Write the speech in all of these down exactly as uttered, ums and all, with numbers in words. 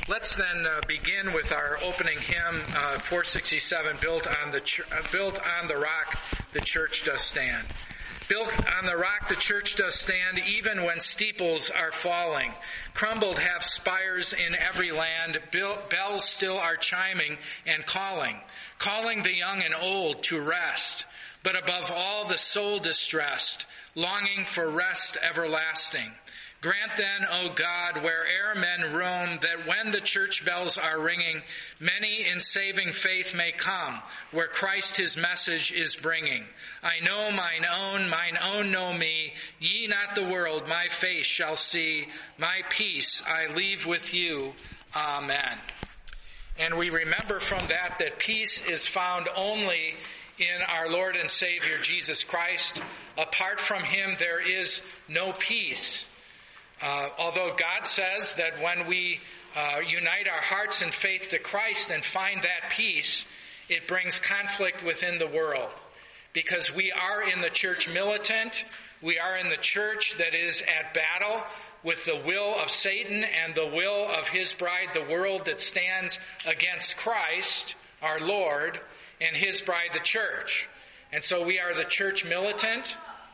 Let's then uh, begin with our opening hymn, uh, four sixty-seven, Built on the Ch- uh, Built on the Rock, the Church Does Stand. Built on the rock the church does stand, even when steeples are falling. Crumbled have spires in every land, bells still are chiming and calling, calling the young and old to rest, but above all the soul distressed, longing for rest everlasting. Grant then, O God, where'er men roam, that when the church bells are ringing, many in saving faith may come, where Christ his message is bringing. I know mine own, mine own know me, ye not the world my face shall see, my peace I leave with you. Amen. And we remember from that that peace is found only in our Lord and Savior Jesus Christ. Apart from him there is no peace. Uh, although God says that when we uh, unite our hearts in faith to Christ and find that peace, it brings conflict within the world. Because we are in the church militant, we are in the church that is at battle with the will of Satan and the will of his bride, the world, that stands against Christ, our Lord, and his bride, the church. And so we are the church militant.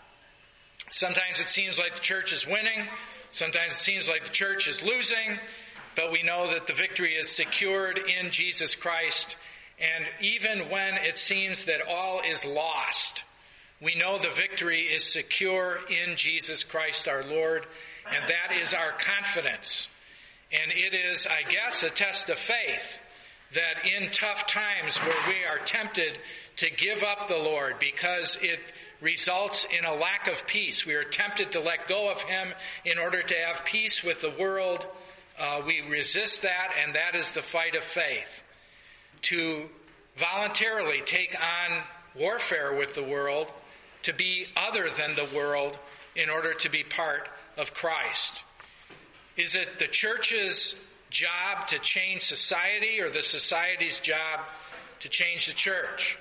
Sometimes it seems like the church is winning. Sometimes it seems like the church is losing. But we know that the victory is secured in Jesus Christ. And even when it seems that all is lost, we know the victory is secure in Jesus Christ our Lord. And that is our confidence. And it is, I guess, a test of faith that in tough times where we are tempted to give up the Lord because it results in a lack of peace, we are tempted to let go of him in order to have peace with the world, uh, we resist that, and that is the fight of faith. To voluntarily take on warfare with the world, to be other than the world in order to be part of Christ. Is it the church's job to change society, or the society's job to change the church?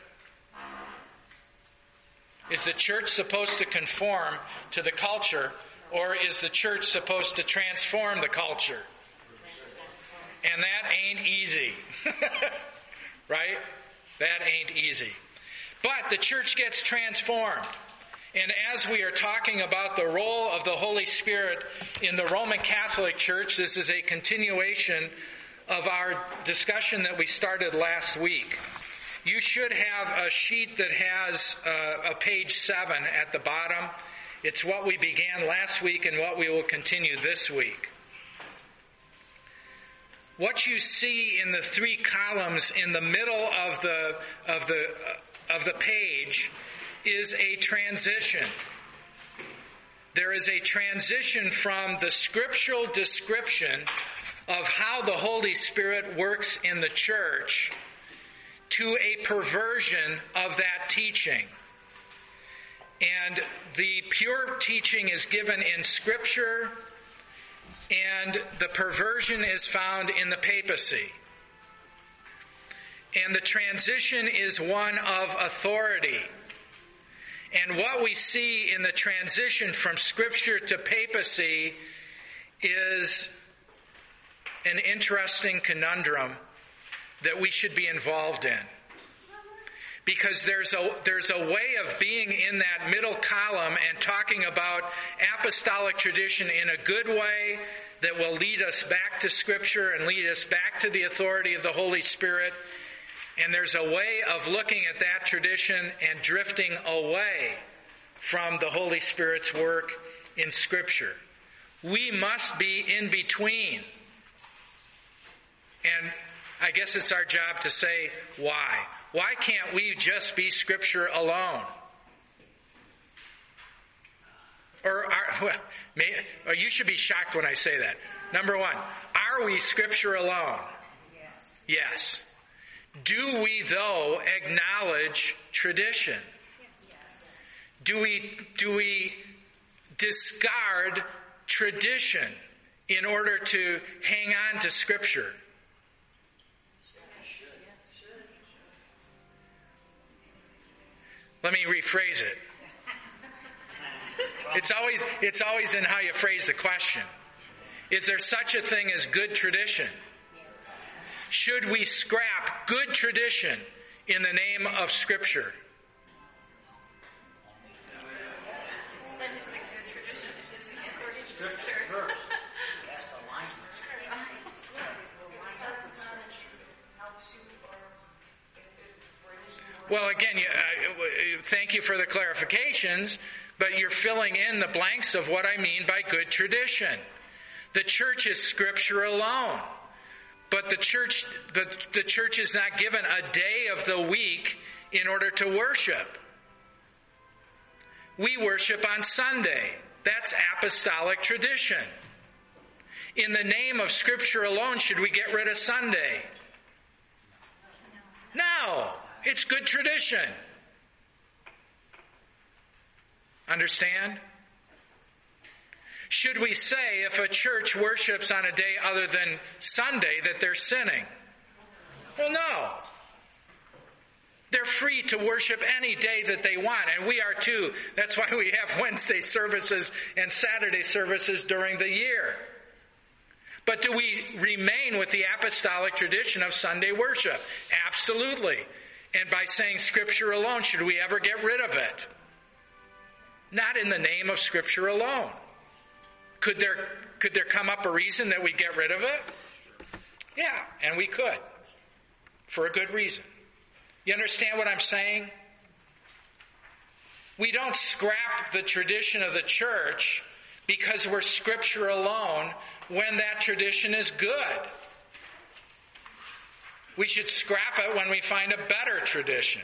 Is the church supposed to conform to the culture, or is the church supposed to transform the culture? And that ain't easy. Right? That ain't easy. But the church gets transformed. And as we are talking about the role of the Holy Spirit in the Roman Catholic Church, this is a continuation of our discussion that we started last week. You should have a sheet that has uh, a page seven at the bottom. It's what we began last week and what we will continue this week. What you see in the three columns in the middle of the of the uh, of the page is a transition. There is a transition from the scriptural description of how the Holy Spirit works in the church to a perversion of that teaching. And the pure teaching is given in Scripture, and the perversion is found in the papacy. And the transition is one of authority. And what we see in the transition from Scripture to papacy is an interesting conundrum that we should be involved in. Because there's a there's a way of being in that middle column and talking about apostolic tradition in a good way that will lead us back to Scripture and lead us back to the authority of the Holy Spirit. And there's a way of looking at that tradition and drifting away from the Holy Spirit's work in Scripture. We must be in between. And I guess it's our job to say, why? Why can't we just be Scripture alone? Or, are, well, may, or you should be shocked when I say that. Number one, are we Scripture alone? Yes. Yes. Do we, though, acknowledge tradition? Yes. Do we, do we discard tradition in order to hang on to Scripture? Let me rephrase it. It's always, it's always in how you phrase the question. Is there such a thing as good tradition? Yes. should we scrap good tradition in the name of Scripture? Then it's a good tradition. It's against Scripture. Well, again, you, uh, thank you for the clarifications, but you're filling in the blanks of what I mean by good tradition. The church is Scripture alone, but the church, the, the church is not given a day of the week in order to worship. We worship on Sunday. That's apostolic tradition. In the name of Scripture alone, should we get rid of Sunday? No. It's good tradition. Understand? Should we say if a church worships on a day other than Sunday that they're sinning? Well, no. They're free to worship any day that they want, and we are too. That's why we have Wednesday services and Saturday services during the year. But do we remain with the apostolic tradition of Sunday worship? Absolutely. And by saying Scripture alone, should we ever get rid of it? Not in the name of Scripture alone. Could there, could there come up a reason that we get rid of it? Yeah, and we could. For a good reason. You understand what I'm saying? We don't scrap the tradition of the church because we're Scripture alone when that tradition is good. We should scrap it when we find a better tradition.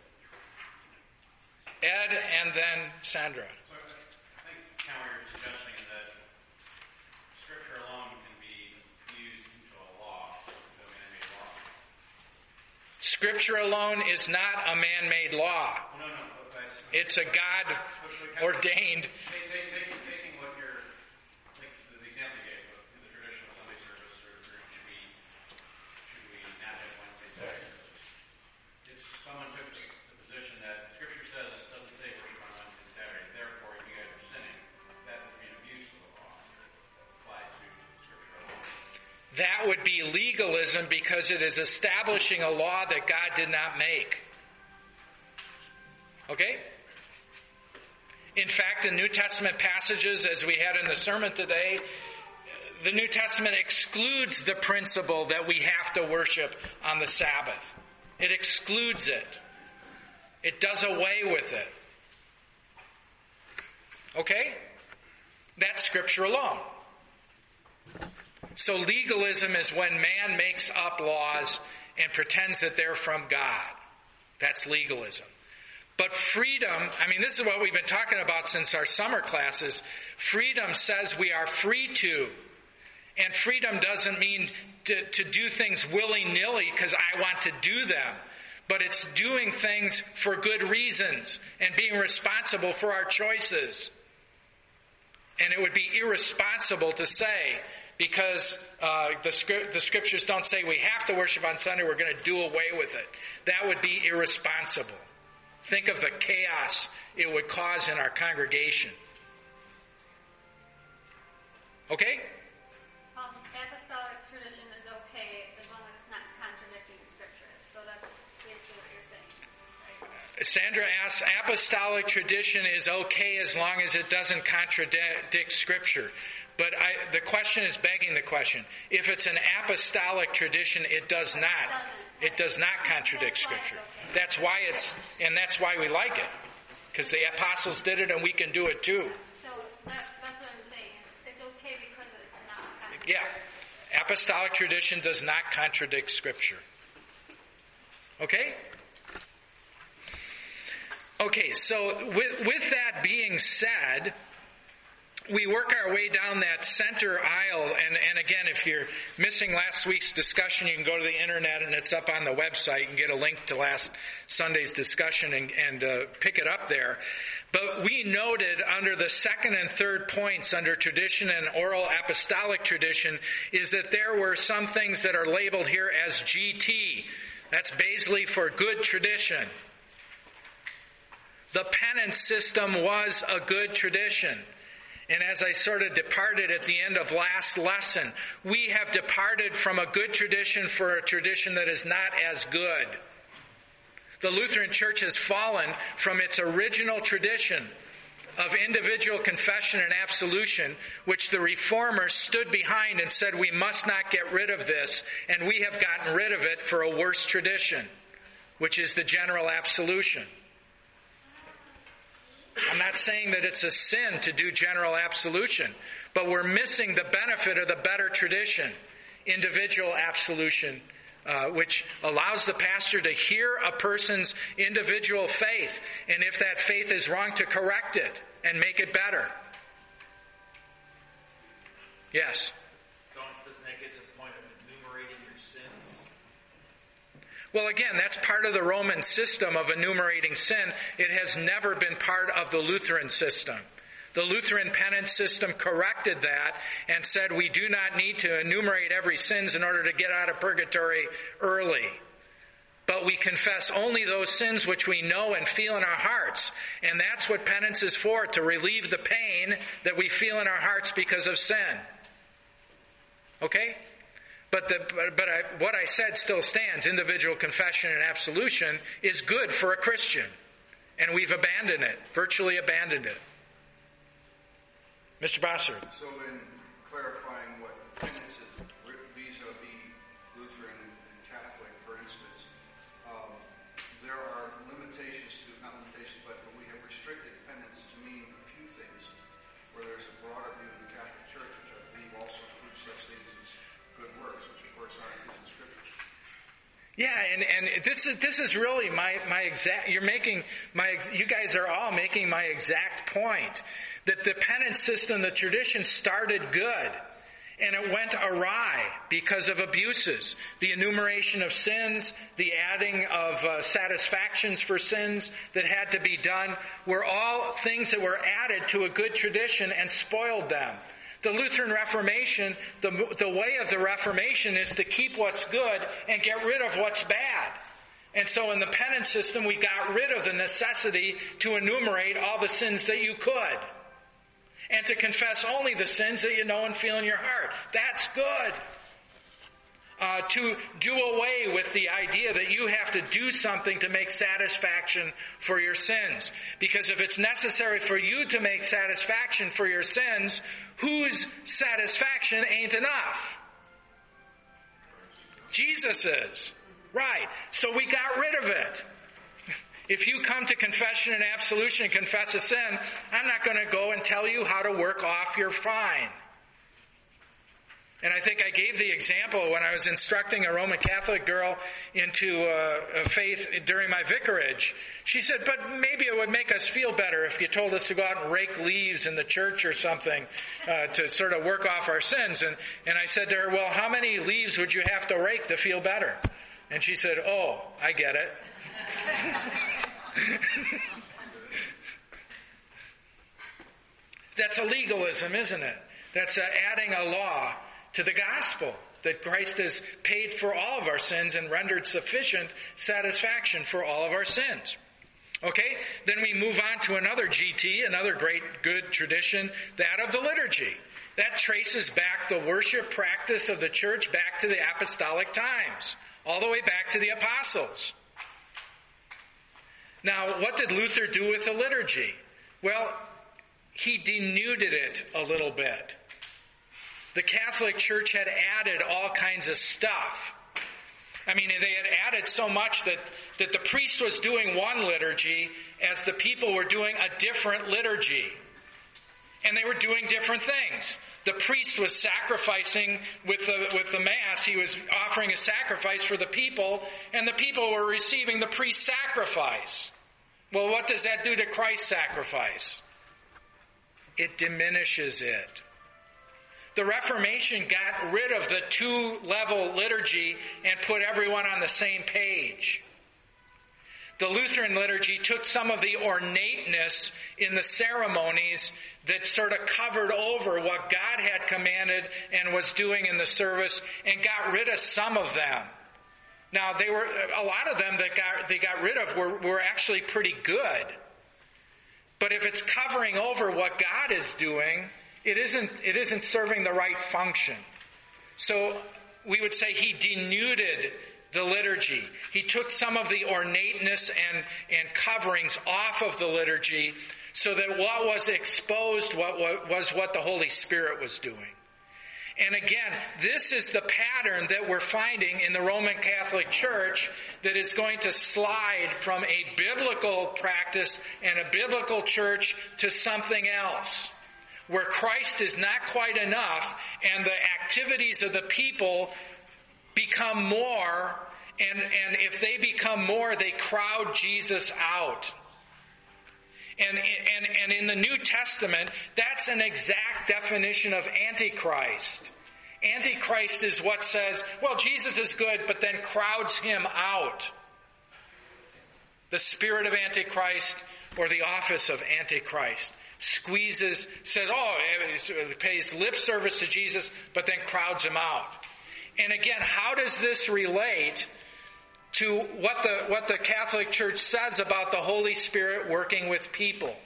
Ed and then Sandra. So I think, Ken, what you're suggesting is that Scripture alone can be used into a law, a man-made law. Scripture alone is not a man-made law. Well, no, no. Okay. It's a God-ordained. Take, take, take, taking what you're, like the, the example you gave, in the tradition of Sunday service, or, or should we, should we not have Wednesday service? If someone took the, the position that Scripture says doesn't say worship on Wednesday and Saturday, therefore you guys are sinning, that would be an abuse of the law applied to Scripture alone. That would be legalism because it is establishing a law that God did not make. Okay? In fact, in New Testament passages, as we had in the sermon today, the New Testament excludes the principle that we have to worship on the Sabbath. It excludes it. It does away with it. Okay? That's Scripture alone. So legalism is when man makes up laws and pretends that they're from God. That's legalism. But freedom, I mean, this is what we've been talking about since our summer classes. Freedom says we are free to. And freedom doesn't mean to, to do things willy-nilly because I want to do them. But it's doing things for good reasons and being responsible for our choices. And it would be irresponsible to say, because uh, the, the scriptures don't say we have to worship on Sunday, we're going to do away with it. That would be irresponsible. Think of the chaos it would cause in our congregation. Okay? Um, apostolic tradition is okay as long as it's not contradicting Scripture. So that's basically what you're saying, right? Sandra asks, apostolic tradition is okay as long as it doesn't contradict Scripture. But I, the question is begging the question. If it's an apostolic tradition, it does not. It does not contradict Scripture. That's why it's, and that's why we like it. Because the apostles did it and we can do it too. So that, that's what I'm saying. It's okay because it's not contradicting. Yeah. Apostolic tradition does not contradict Scripture. Okay? Okay, so with, with that being said, we work our way down that center aisle, and, and again, if you're missing last week's discussion, you can go to the internet and it's up on the website and get a link to last Sunday's discussion and, and uh, pick it up there. But we noted under the second and third points under tradition and oral apostolic tradition is that there were some things that are labeled here as G T. That's basically for good tradition. The penance system was a good tradition. And as I sort of departed at the end of last lesson, we have departed from a good tradition for a tradition that is not as good. The Lutheran Church has fallen from its original tradition of individual confession and absolution, which the Reformers stood behind and said we must not get rid of this, and we have gotten rid of it for a worse tradition, which is the general absolution. I'm not saying that it's a sin to do general absolution, but we're missing the benefit of the better tradition, individual absolution, uh, which allows the pastor to hear a person's individual faith, and if that faith is wrong, to correct it and make it better. Yes? Don't, doesn't that get to the point of enumerating your sins? Well, again, that's part of the Roman system of enumerating sin. It has never been part of the Lutheran system. The Lutheran penance system corrected that and said we do not need to enumerate every sins in order to get out of purgatory early. But we confess only those sins which we know and feel in our hearts. And that's what penance is for, to relieve the pain that we feel in our hearts because of sin. Okay? But the, but I, what I said still stands. Individual confession and absolution is good for a Christian. And we've abandoned it, virtually abandoned it. Mister Bossert. So in clarifying what penance is vis-a-vis Lutheran and Catholic, for instance, um, there are limitations to, not limitations, but we have restricted penance to mean a few things, where there's a broader view in the Catholic Church, which I believe also includes such things as good works, which of course aren't in Scripture. Yeah, and, and this is this is really my, my exact, you're making my, you guys are all making my exact point. That the penance system, the tradition started good. And it went awry because of abuses. The enumeration of sins, the adding of uh, satisfactions for sins that had to be done were all things that were added to a good tradition and spoiled them. The Lutheran Reformation, the, the way of the Reformation is to keep what's good and get rid of what's bad. And so in the penance system, we got rid of the necessity to enumerate all the sins that you could. And to confess only the sins that you know and feel in your heart. That's good. Uh, to do away with the idea that you have to do something to make satisfaction for your sins. Because if it's necessary for you to make satisfaction for your sins, whose satisfaction ain't enough? Jesus's. Right. So we got rid of it. If you come to confession and absolution and confess a sin, I'm not going to go and tell you how to work off your fine. And I think I gave the example when I was instructing a Roman Catholic girl into uh, a faith during my vicarage. She said, but maybe it would make us feel better if you told us to go out and rake leaves in the church or something uh, to sort of work off our sins. And, and I said to her, well, how many leaves would you have to rake to feel better? And she said, oh, I get it. That's a legalism, isn't it? That's uh, adding a law to the gospel, that Christ has paid for all of our sins and rendered sufficient satisfaction for all of our sins. Okay? Then we move on to another G T, another great good tradition, that of the liturgy. That traces back the worship practice of the church back to the apostolic times, all the way back to the apostles. Now, what did Luther do with the liturgy? Well, he denuded it a little bit. The Catholic Church had added all kinds of stuff. I mean, they had added so much that, that the priest was doing one liturgy as the people were doing a different liturgy. And they were doing different things. The priest was sacrificing with the, with the Mass. He was offering a sacrifice for the people, and the people were receiving the priest's sacrifice. Well, what does that do to Christ's sacrifice? It diminishes it. The Reformation got rid of the two-level liturgy and put everyone on the same page. The Lutheran liturgy took some of the ornateness in the ceremonies that sort of covered over what God had commanded and was doing in the service and got rid of some of them. Now, they were a lot of them that got they got rid of were, were actually pretty good. But if it's covering over what God is doing, it isn't, it isn't serving the right function. So we would say he denuded the liturgy. He took some of the ornateness and, and coverings off of the liturgy so that what was exposed what was what the Holy Spirit was doing. And again, this is the pattern that we're finding in the Roman Catholic Church that is going to slide from a biblical practice and a biblical church to something else, where Christ is not quite enough and the activities of the people become more, and, and if they become more, they crowd Jesus out. And, and, and in the New Testament, that's an exact definition of Antichrist. Antichrist is what says, well, Jesus is good, but then crowds him out. The spirit of Antichrist, or the office of Antichrist, squeezes, says, oh, it pays lip service to Jesus, but then crowds him out. And again, how does this relate to what the what the Catholic Church says about the Holy Spirit working with people?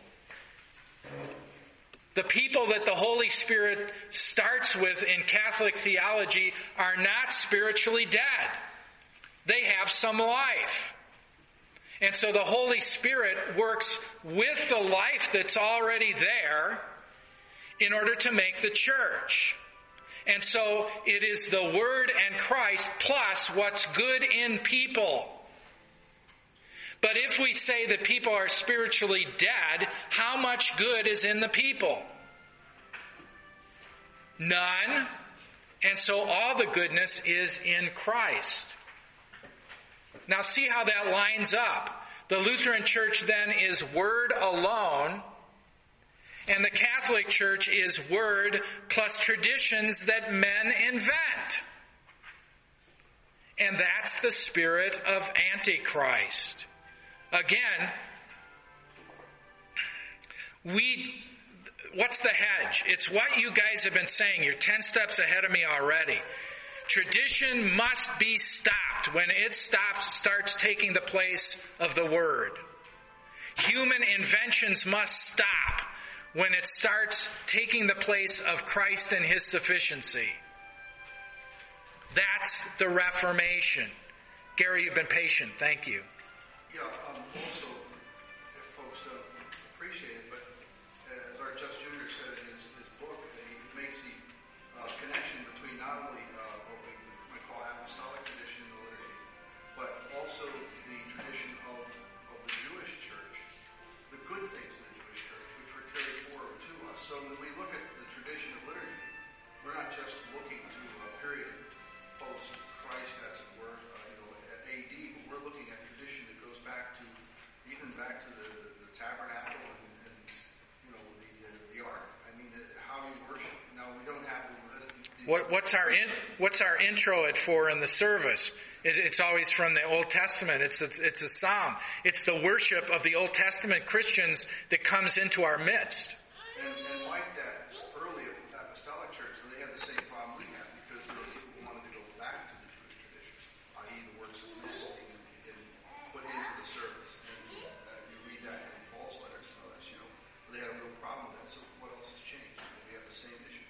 The people that the Holy Spirit starts with in Catholic theology are not spiritually dead. They have some life. And so the Holy Spirit works with the life that's already there in order to make the church. And so it is the Word and Christ plus what's good in people. But if we say that people are spiritually dead, how much good is in the people? None. And so all the goodness is in Christ. Now see how that lines up. The Lutheran Church then is Word alone, and the Catholic Church is Word plus traditions that men invent. And that's the spirit of Antichrist. Again, we, what's the hedge? It's what you guys have been saying. You're ten steps ahead of me already. Tradition must be stopped when it stops, starts taking the place of the Word. Human inventions must stop when it starts taking the place of Christ and His sufficiency. That's the Reformation. Gary, you've been patient. Thank you. Yeah, um, also, if folks don't appreciate it, but as our Just Junior said in his, his book, that he makes the uh, connection between not only uh, what we might call apostolic tradition in the liturgy, but also the tradition of, of the Jewish church, the good things in the Jewish church, which were carried forward to us. So when we look at the tradition of liturgy, we're not just looking to a period post-Christ, as it were, uh, you know, at A D, but we're looking at tradition that goes back to, even back to the, the, the tabernacle and, and, you know, the, the, the ark. I mean, uh, how you worship. Now, we don't have... Uh, the, what, what's our in, what's our intro at for in the service? It, it's always from the Old Testament. It's a, it's a psalm. It's the worship of the Old Testament Christians that comes into our midst. And, and like that early apostolic church, they had the same problem we have, because there were people who wanted to go back to the Jewish tradition, that is the word submitting and, and put into the service. And uh, you read that in Paul's letters and all that, you know. They had a real problem with that. So what else has changed? We have the same issue.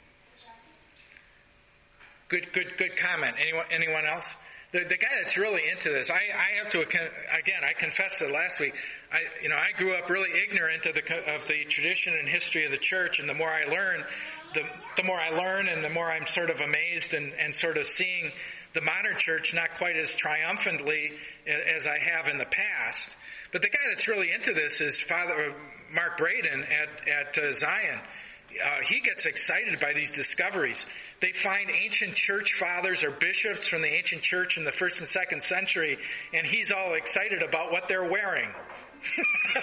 Good, good, good comment. Anyone, anyone else? The, the guy that's really into this, I, I have to, again, I confessed it last week. I, you know, I grew up really ignorant of the, of the tradition and history of the church, and the more I learn, the, the more I learn, and the more I'm sort of amazed and, and sort of seeing the modern church not quite as triumphantly as I have in the past. But the guy that's really into this is Father Mark Braden at, at uh, Zion. Uh, he gets excited by these discoveries. They find ancient church fathers or bishops from the ancient church in the first and second century, and he's all excited about what they're wearing. No,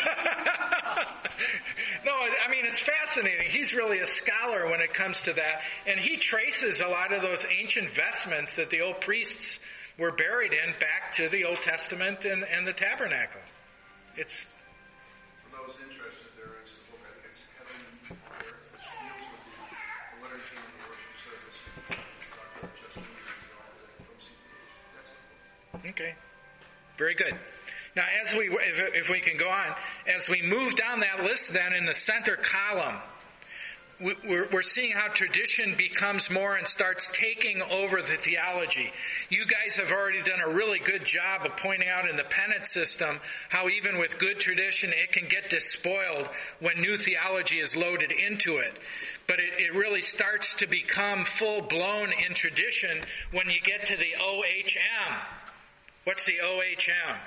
I mean, it's fascinating. He's really a scholar when it comes to that, and he traces a lot of those ancient vestments that the old priests were buried in back to the Old Testament and, and the tabernacle. It's For those interested, there is a book, I think it's Heaven on Earth, which deals with the, the liturgy and the worship service. Doctor Justin, you know, from C P H. That's the book. okay. Very good. Now, as we, if, if we can go on, as we move down that list then in the center column, we're, we're seeing how tradition becomes more and starts taking over the theology. You guys have already done a really good job of pointing out in the penance system how even with good tradition it can get despoiled when new theology is loaded into it. But it, it really starts to become full-blown in tradition when you get to the O H M. What's the O H M?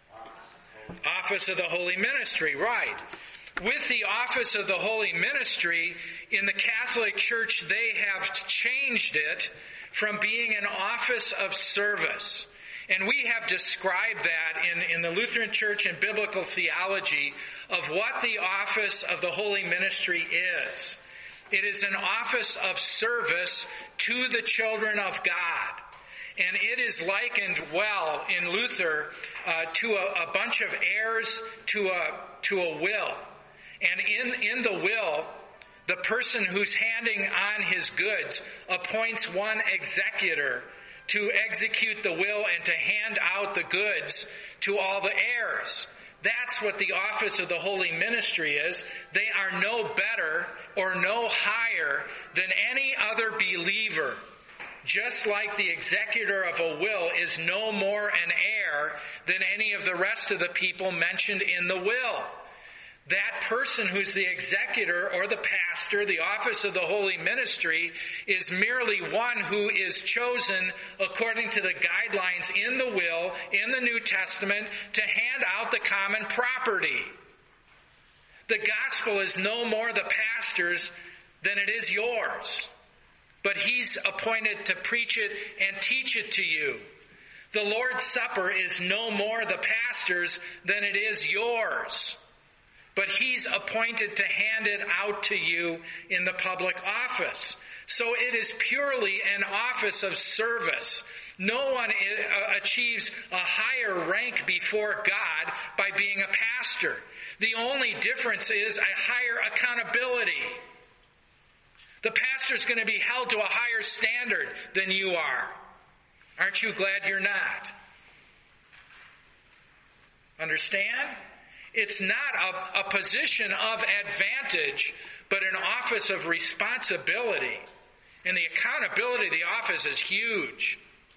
Office of the Holy Ministry, right. With the Office of the Holy Ministry, in the Catholic Church, they have changed it from being an office of service. And we have described that in, in the Lutheran Church and biblical theology of what the Office of the Holy Ministry is. It is an office of service to the children of God. And it is likened well in Luther uh, to a, a bunch of heirs to a to a will. And in, in the will, the person who's handing on his goods appoints one executor to execute the will and to hand out the goods to all the heirs. That's what the office of the Holy Ministry is. They are no better or no higher than any other believer. Just like the executor of a will is no more an heir than any of the rest of the people mentioned in the will. That person who's the executor or the pastor, the office of the Holy Ministry, is merely one who is chosen according to the guidelines in the will, in the New Testament, to hand out the common property. The gospel is no more the pastor's than it is yours. But he's appointed to preach it and teach it to you. The Lord's Supper is no more the pastor's than it is yours. But he's appointed to hand it out to you in the public office. So it is purely an office of service. No one achieves a higher rank before God by being a pastor. The only difference is a higher accountability. The pastor's going to be held to a higher standard than you are. Aren't you glad you're not? Understand? It's not a, a position of advantage, but an office of responsibility. And the accountability of the office is huge.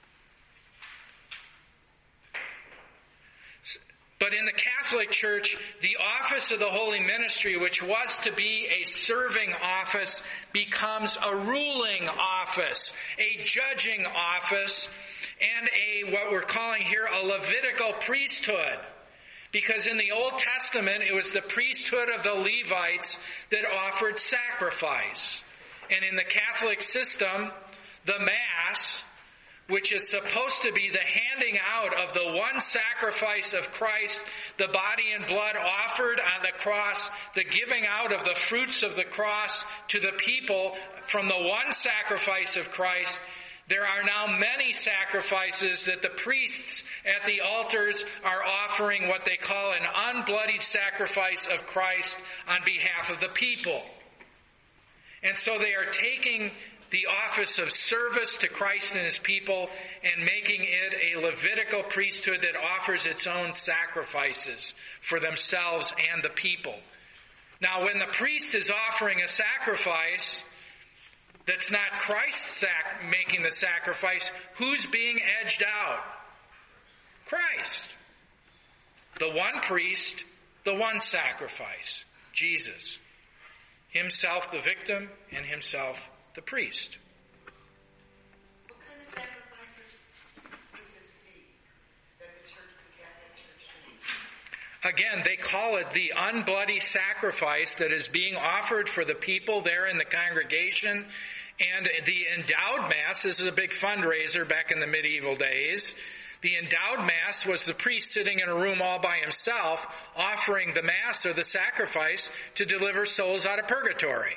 But in the Catholic Church, the office of the Holy Ministry, which was to be a serving office, becomes a ruling office, a judging office, and a, what we're calling here, a Levitical priesthood. Because in the Old Testament, it was the priesthood of the Levites that offered sacrifice. And in the Catholic system, the Mass, which is supposed to be the handing out of the one sacrifice of Christ, the body and blood offered on the cross, the giving out of the fruits of the cross to the people from the one sacrifice of Christ. There are now many sacrifices that the priests at the altars are offering what they call an unbloodied sacrifice of Christ on behalf of the people. And so they are taking the office of service to Christ and his people and making it a Levitical priesthood that offers its own sacrifices for themselves and the people. Now, when the priest is offering a sacrifice that's not Christ sac- making the sacrifice, who's being edged out? Christ. The one priest, the one sacrifice, Jesus. Himself the victim and himself the priest. What kind of sacrifices would this be that the church, the Catholic Church needs? Again, they call it the unbloody sacrifice that is being offered for the people there in the congregation. And the endowed Mass, this is a big fundraiser back in the medieval days. The endowed Mass was the priest sitting in a room all by himself, offering the Mass or the sacrifice to deliver souls out of purgatory.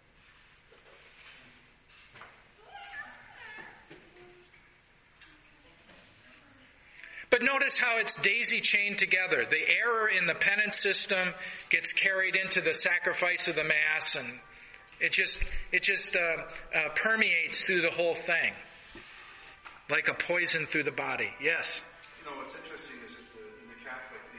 But notice how it's daisy-chained together. The error in the penance system gets carried into the sacrifice of the Mass, and it just it just uh, uh, permeates through the whole thing, like a poison through the body. Yes? You know, what's interesting is that the, in the Catholic,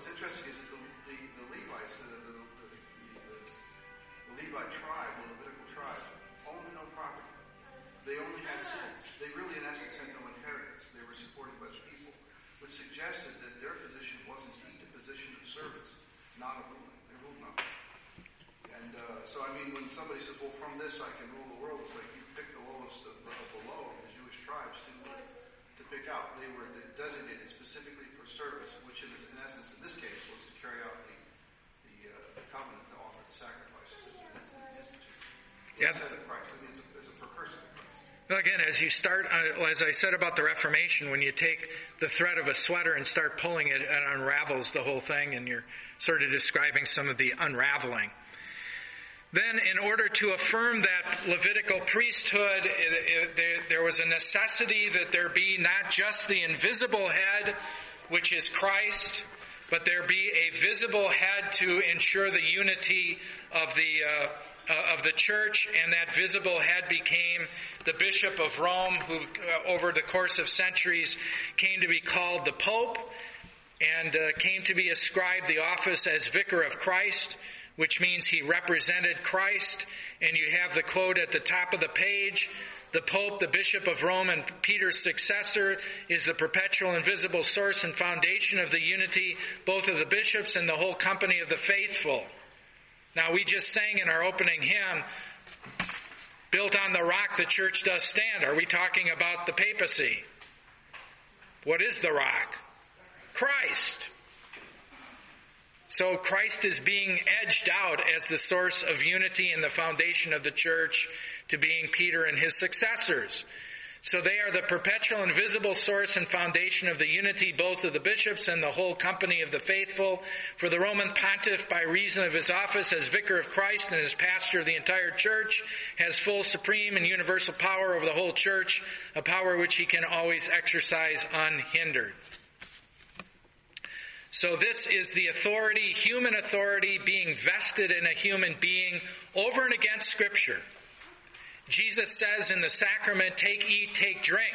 what's interesting is that the, the, the Levites, the, the, the, the, the Levite tribe, the Levitical tribe, owned no property. They only had, they really in essence had no inheritance. They were supported by the people, which suggested that their position was indeed a position of servants, not of ruling. They ruled nothing. And uh, so, I mean, when somebody says, well, from this I can rule the world, it's like you pick the lowest of, of the low, the Jewish tribes, to, to pick out. They were designated specifically for service, which in, in essence, in this case, was to carry out the, the, uh, the covenant, to offer the sacrifices that the institute. Yeah. Instead of Christ. I mean, it's a, it's a precursor to Christ. Well, again, as you start, uh, as I said about the Reformation, when you take the thread of a sweater and start pulling it, it unravels the whole thing, and you're sort of describing some of the unraveling. Then, in order to affirm that Levitical priesthood, it, it, there, there was a necessity that there be not just the invisible head, which is Christ, but there be a visible head to ensure the unity of the uh, uh, of the church, and that visible head became the Bishop of Rome, who, uh, over the course of centuries, came to be called the Pope, and uh, came to be ascribed the office as Vicar of Christ, which means he represented Christ. And you have the quote at the top of the page: the Pope, the Bishop of Rome, and Peter's successor, is the perpetual and visible source and foundation of the unity, both of the bishops and the whole company of the faithful. Now, we just sang in our opening hymn, built on the rock the church does stand. Are we talking about the papacy? What is the rock? Christ. So Christ is being edged out as the source of unity and the foundation of the church, to being Peter and his successors. So they are the perpetual and visible source and foundation of the unity, both of the bishops and the whole company of the faithful. For the Roman pontiff, by reason of his office as Vicar of Christ and as pastor of the entire church, has full, supreme, and universal power over the whole church, a power which he can always exercise unhindered. So this is the authority, human authority, being vested in a human being over and against Scripture. Jesus says in the sacrament, take, eat, take, drink.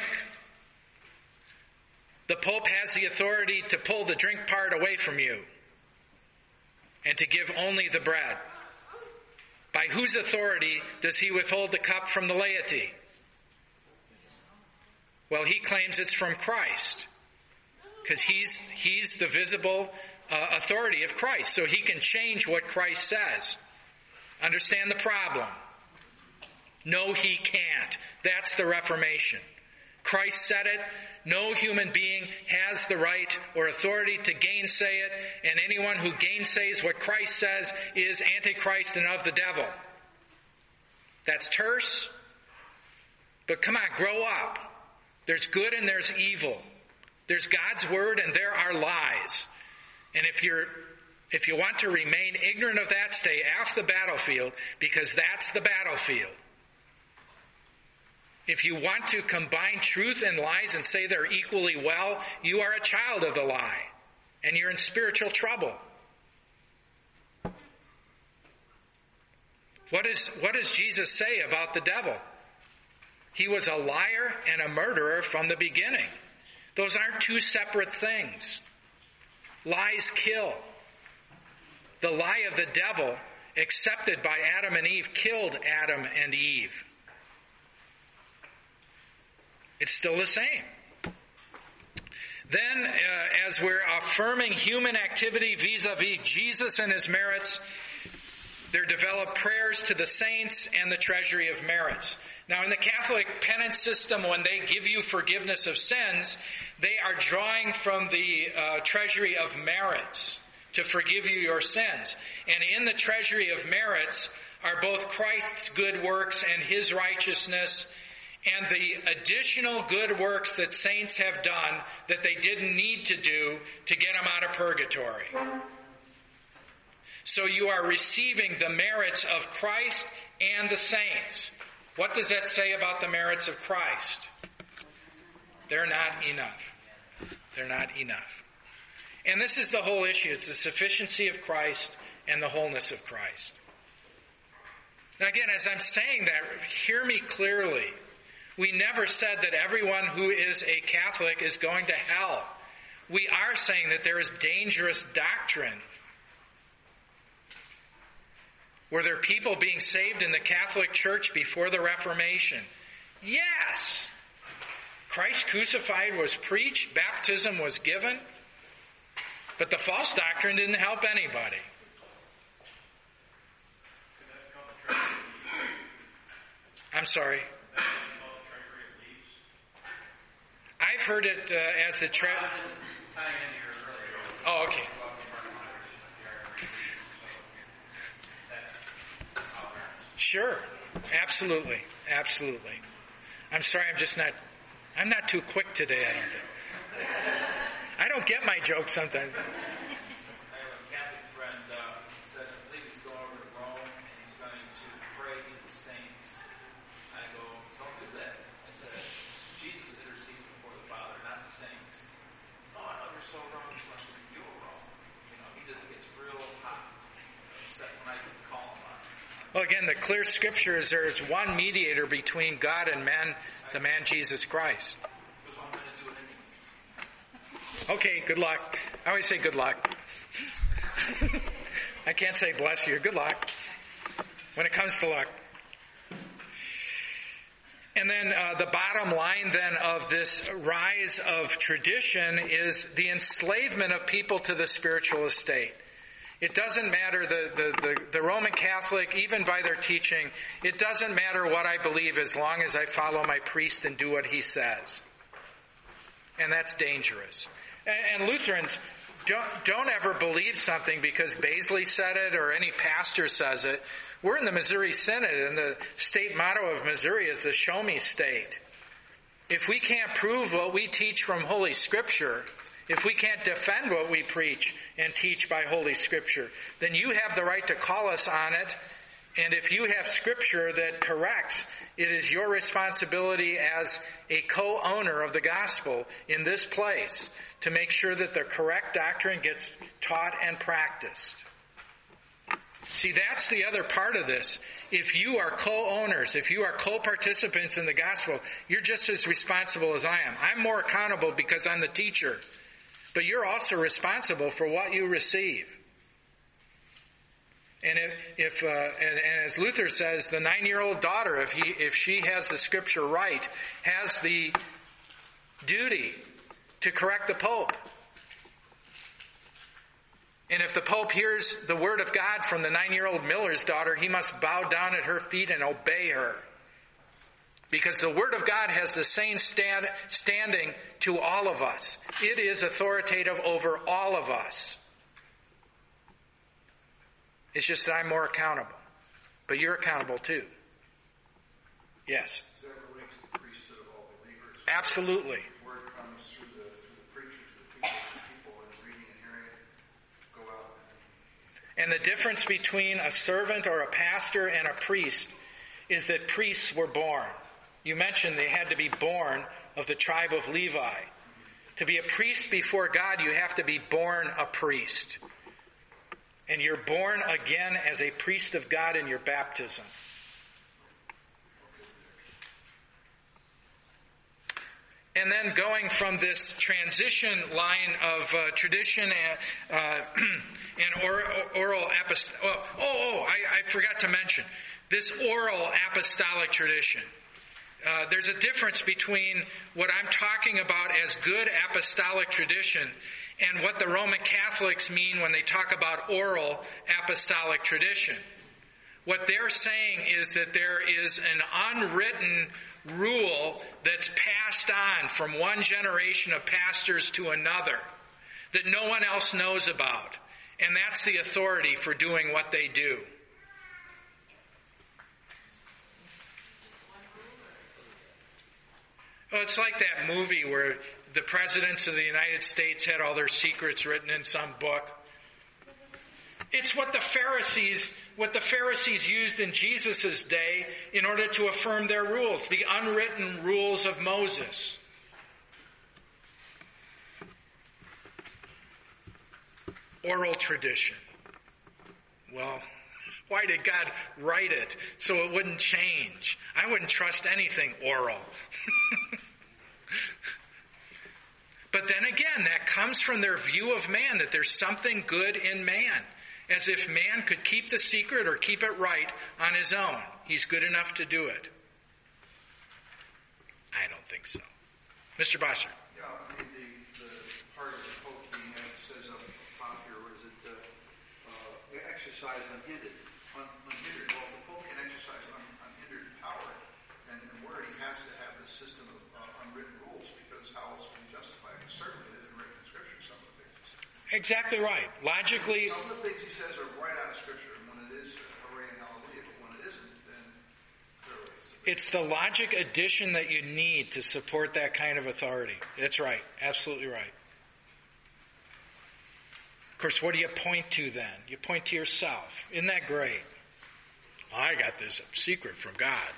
The Pope has the authority to pull the drink part away from you and to give only the bread. By whose authority does he withhold the cup from the laity? Well, he claims it's from Christ, because he's he's the visible uh, authority of Christ, so he can change what Christ says. Understand the problem? No, he can't. That's the Reformation. Christ said it. No human being has the right or authority to gainsay it, and anyone who gainsays what Christ says is Antichrist and of the devil. That's terse, but come on, grow up. There's good and there's evil. There's God's word and there are lies. And if you're if you want to remain ignorant of that, stay off the battlefield, because that's the battlefield. If you want to combine truth and lies and say they're equally well, you are a child of the lie, and you're in spiritual trouble. What is what does Jesus say about the devil? He was a liar and a murderer from the beginning. Those aren't two separate things. Lies kill. The lie of the devil, accepted by Adam and Eve, killed Adam and Eve. It's still the same. Then, uh, as we're affirming human activity vis-a-vis Jesus and his merits, there develop prayers to the saints and the treasury of merits. Now, in the Catholic penance system, when they give you forgiveness of sins, they are drawing from the uh, treasury of merits to forgive you your sins. And in the treasury of merits are both Christ's good works and his righteousness, and the additional good works that saints have done that they didn't need to do to get them out of purgatory. So you are receiving the merits of Christ and the saints. What does that say about the merits of Christ? They're not enough. They're not enough. And this is the whole issue. It's the sufficiency of Christ and the wholeness of Christ. Now again, as I'm saying that, hear me clearly. We never said that everyone who is a Catholic is going to hell. we are saying that there is dangerous doctrine. Were there people being saved in the Catholic Church before the Reformation? Yes. Christ crucified was preached, baptism was given, but the false doctrine didn't help anybody. I'm sorry. I've heard it uh, as the tre- Oh, okay. Sure. Absolutely. Absolutely. I'm sorry, I'm just not, I'm not too quick today, I don't think. I don't get my jokes sometimes. I have a Catholic friend uh, who said, I believe he's going over to Rome and he's going to pray to the saints. I go, don't do that. I said, Jesus intercedes before the Father, not the saints. Oh, I know you're so wrong. You're so you're wrong. You know, he just gets real hot, upset when I call him on it. Well, again, the clear scripture is there is one mediator between God and men, the man Jesus Christ. Because I'm going to do it anyways. Okay, good luck. I always say good luck. I can't say bless you. Good luck when it comes to luck. And then uh, the bottom line then of this rise of tradition is the enslavement of people to the spiritual estate. It doesn't matter, the, the, the, the Roman Catholic, even by their teaching, it doesn't matter what I believe as long as I follow my priest and do what he says. And that's dangerous. And, and Lutherans, don't, don't ever believe something because Baisley said it or any pastor says it. We're in the Missouri Synod, and the state motto of Missouri is the show me state. If we can't prove what we teach from Holy Scripture, if we can't defend what we preach and teach by Holy Scripture, then you have the right to call us on it. And if you have Scripture that corrects, it is your responsibility as a co-owner of the gospel in this place to make sure that the correct doctrine gets taught and practiced. See, that's the other part of this. If you are co-owners, if you are co-participants in the gospel, you're just as responsible as I am. I'm more accountable because I'm the teacher. But you're also responsible for what you receive. And if, if uh, and, and as Luther says, the nine-year-old daughter, if he, if she has the Scripture right, has the duty to correct the Pope. And if the Pope hears the word of God from the nine-year-old miller's daughter, he must bow down at her feet and obey her. Because the Word of God has the same stand, standing to all of us. It is authoritative over all of us. It's just that I'm more accountable. But you're accountable too. Yes? Is that related to the priesthood of all believers? Absolutely. The word comes through the, through the preacher to the people, the people and reading and hearing it, go out. And the difference between a servant or a pastor and a priest is that priests were born. You mentioned they had to be born of the tribe of Levi. To be a priest before God, you have to be born a priest. And you're born again as a priest of God in your baptism. And then going from this transition line of uh, tradition and, uh, and or, oral apostolic... Oh, oh, I, I forgot to mention. This oral apostolic tradition. Uh, there's a difference between what I'm talking about as good apostolic tradition and what the Roman Catholics mean when they talk about oral apostolic tradition. What they're saying is that there is an unwritten rule that's passed on from one generation of pastors to another that no one else knows about. And that's the authority for doing what they do. Well, it's like that movie where the presidents of the United States had all their secrets written in some book. It's what the Pharisees, what the Pharisees used in Jesus' day in order to affirm their rules, the unwritten rules of Moses. Oral tradition. Well, why did God write it so it wouldn't change? I wouldn't trust anything oral. But then again, that comes from their view of man, that there's something good in man. As if man could keep the secret or keep it right on his own. He's good enough to do it. I don't think so. Mister Bosser. Yeah, I mean, the, the part of the Pope being, as it says up top here, was it uh, uh, exercise unhindered? Un, unhindered. Well, the Pope can exercise un, unhindered power and, and where he has to have this system of uh, unwritten rules, because how else can he justify it? Certainly it isn't written in Scripture, some of the things he says. Exactly right. Logically, some of the things he says are right out of Scripture, and when it is, hooray and hallelujah, but when it isn't, then clearly it's a it's the logic addition that you need to support that kind of authority. That's right. Absolutely right. Of course, what do you point to then? You point to yourself. Isn't that great? I got this secret from God.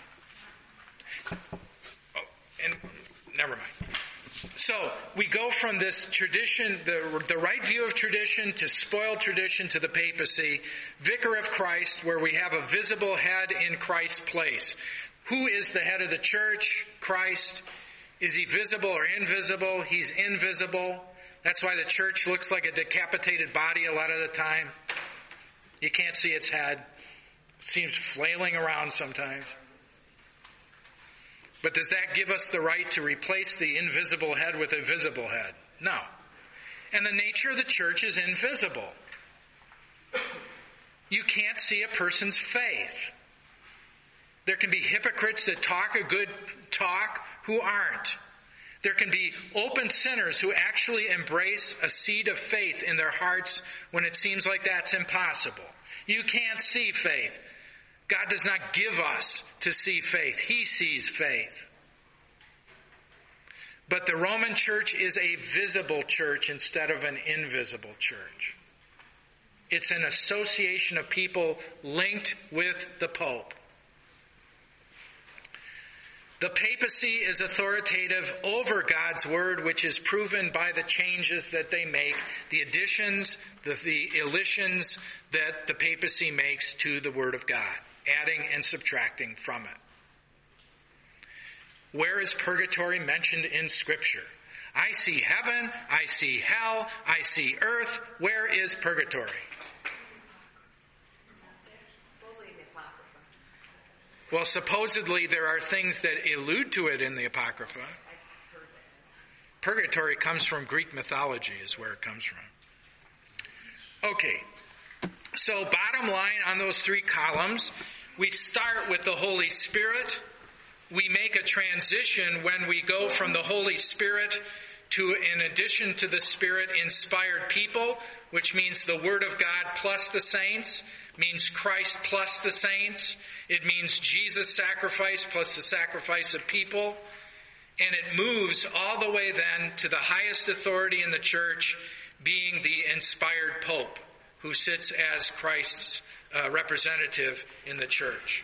Oh, and never mind. So we go from this tradition, the, the right view of tradition, to spoiled tradition, to the papacy, vicar of Christ, where we have a visible head in Christ's place. Who is the head of the church? Christ. Is he visible or invisible? He's invisible. That's why the church looks like a decapitated body a lot of the time. You can't see its head. It seems flailing around sometimes. But does that give us the right to replace the invisible head with a visible head? No. And the nature of the church is invisible. You can't see a person's faith. There can be hypocrites that talk a good talk who aren't. There can be open sinners who actually embrace a seed of faith in their hearts when it seems like that's impossible. You can't see faith. God does not give us to see faith. He sees faith. But the Roman church is a visible church instead of an invisible church. It's an association of people linked with the Pope. The papacy is authoritative over God's word, which is proven by the changes that they make, the additions, the, the elisions that the papacy makes to the word of God, adding and subtracting from it. Where is purgatory mentioned in Scripture? I see heaven, I see hell, I see earth. Where is purgatory? Well, supposedly there are things that allude to it in the Apocrypha. Purgatory comes from Greek mythology, is where it comes from. Okay, so bottom line on those three columns, we start with the Holy Spirit. We make a transition when we go from the Holy Spirit to, in addition to the Spirit, inspired people, which means the Word of God plus the saints, means Christ plus the saints. It means Jesus' sacrifice plus the sacrifice of people. And it moves all the way then to the highest authority in the church, being the inspired Pope, who sits as Christ's uh, representative in the church.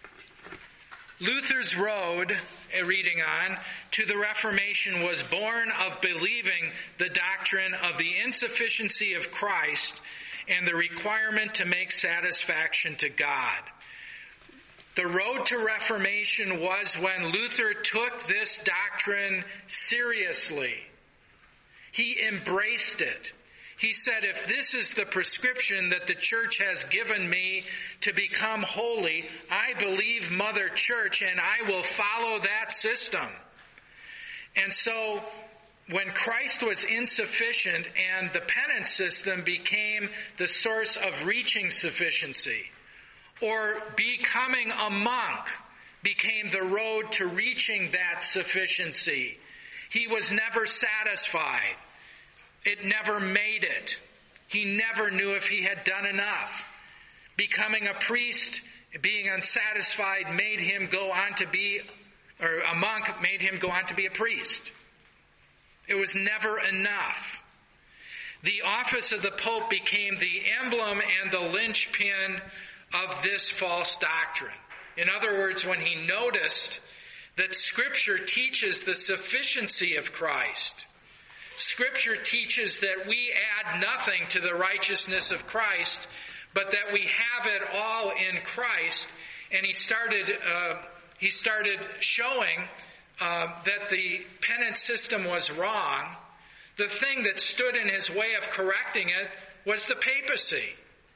Luther's road, reading on, to the Reformation was born of believing the doctrine of the insufficiency of Christ and the requirement to make satisfaction to God. The road to Reformation was when Luther took this doctrine seriously. He embraced it. He said, if this is the prescription that the church has given me to become holy, I believe Mother Church and I will follow that system. And so, when Christ was insufficient and the penance system became the source of reaching sufficiency, or becoming a monk became the road to reaching that sufficiency, he was never satisfied. It never made it. He never knew if he had done enough. Becoming a priest, being unsatisfied, made him go on to be, or a monk made him go on to be a priest. It was never enough. The office of the Pope became the emblem and the linchpin of this false doctrine. In other words, when he noticed that Scripture teaches the sufficiency of Christ, Scripture teaches that we add nothing to the righteousness of Christ, but that we have it all in Christ. And he started, uh, he started showing uh, that the penance system was wrong, The thing that stood in his way of correcting it was the papacy.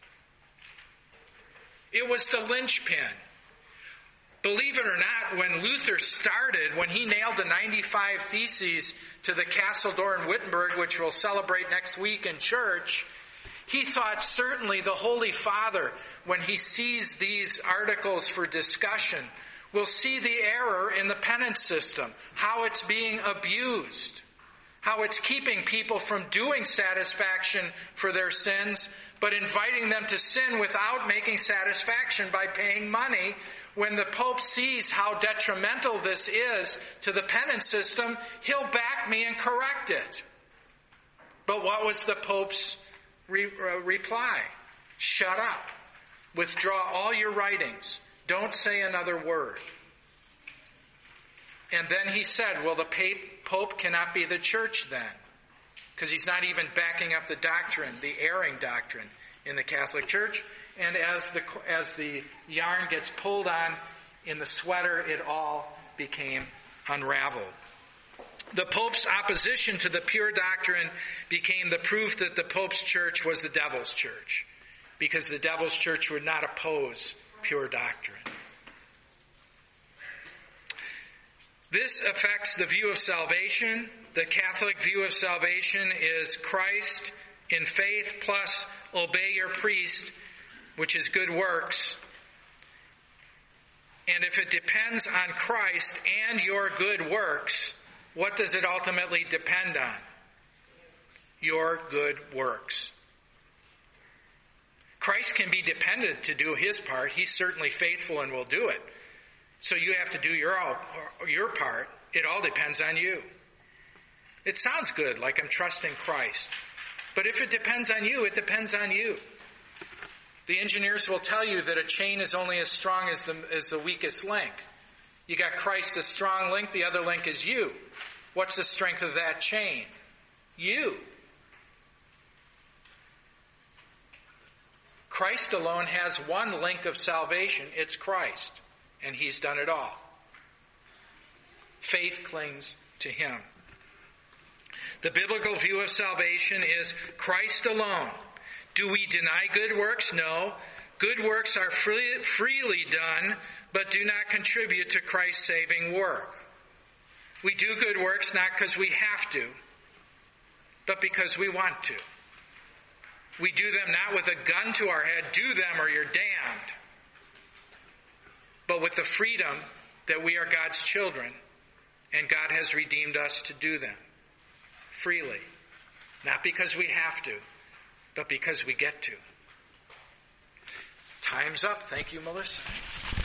It was the linchpin. Believe it or not, when Luther started, when he nailed the ninety-five Theses to the castle door in Wittenberg, which we'll celebrate next week in church, he thought certainly the Holy Father, when he sees these articles for discussion, will see the error in the penance system, how it's being abused, how it's keeping people from doing satisfaction for their sins, but inviting them to sin without making satisfaction by paying money. When the Pope sees how detrimental this is to the penance system, he'll back me and correct it. But what was the Pope's re- uh, reply? Shut up. Withdraw all your writings. Don't say another word. And then he said, well, the Pope cannot be the church then, because he's not even backing up the doctrine, the erring doctrine in the Catholic Church. And as the as the yarn gets pulled on in the sweater, it all became unraveled. The Pope's opposition to the pure doctrine became the proof that the Pope's church was the devil's church, because the devil's church would not oppose pure doctrine. This affects the view of salvation. The Catholic view of salvation is Christ in faith plus obey your priest, which is good works. And if it depends on Christ and your good works, what does it ultimately depend on? Your good works. Christ can be depended to do his part. He's certainly faithful and will do it. So you have to do your, your part. It all depends on you. It sounds good, like I'm trusting Christ. But if it depends on you, it depends on you. The engineers will tell you that a chain is only as strong as the, as the weakest link. You got Christ, the strong link, the other link is you. What's the strength of that chain? You. Christ alone has one link of salvation. It's Christ. And he's done it all. Faith clings to him. The biblical view of salvation is Christ alone. Do we deny good works? No. Good works are free, freely done, but do not contribute to Christ's saving work. We do good works not because we have to, but because we want to. We do them not with a gun to our head, do them or you're damned, but with the freedom that we are God's children, and God has redeemed us to do them freely. Not because we have to, but because we get to. Time's up. Thank you, Melissa.